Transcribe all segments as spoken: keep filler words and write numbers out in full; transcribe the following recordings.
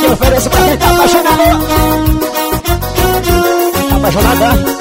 eu ofereço pra quem tá apaixonado. Tá apaixonada?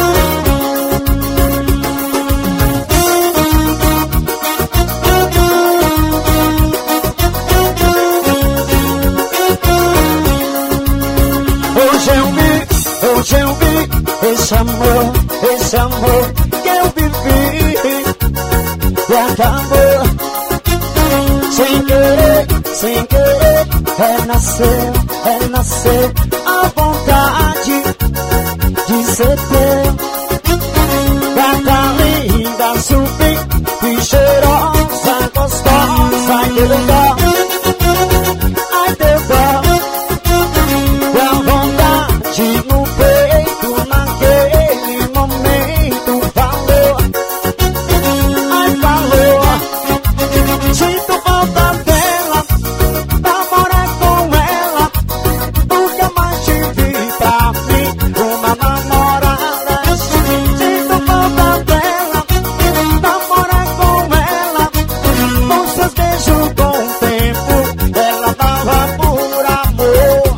Hoje eu vi, hoje eu vi esse amor, esse amor que eu vivi e acabou. Sem querer, sem querer, renasceu, renasceu a vontade de ser teu. Gata linda, super e cheirosa, gostosa, ai teu dó, ai teu dó. A vontade no peito, naquele momento falou, ai falou. Sinto falta dela, namorar com ela, nunca mais te vi pra mim, uma namorada. Sinto falta dela, namorar com ela, com seus beijos com o tempo, ela tava por amor.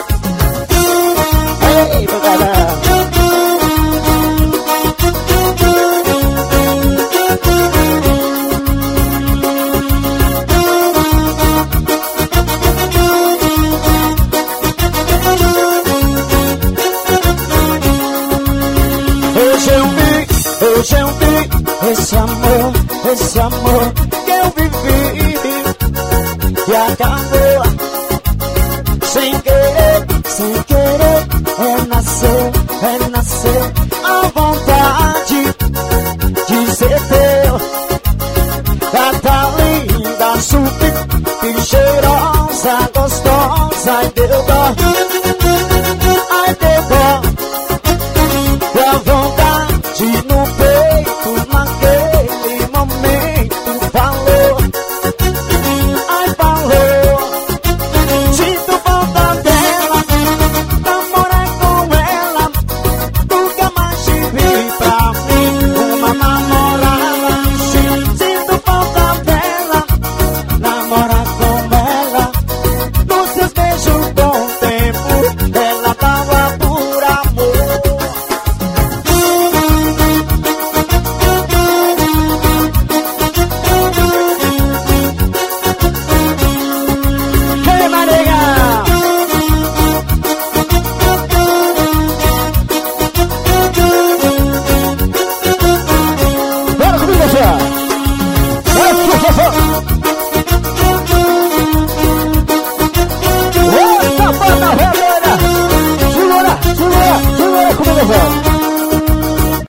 Ei, meu cara. Hoje eu vi, hoje eu vi esse amor, esse amor que eu vivi e acabou. Sem querer, sem querer, renasceu, renasceu a vontade de ser teu. Gata linda, super e cheirosa, gostosa, ai teu dó, ai teu dó. E a vontade no peito, naquele momento falou, ai falou. Sinto falta dela, namorar com ela, nunca mais te vi pra mim, uma namorada. Sinto falta dela, namorar com ela, nos seus beijos com o tempo, ela tava por amor. Hey, my nigga! Bora comigo, Zé! Bora, Zé! Eita, banda vermelha! Segura, segura, segura comigo, Zé!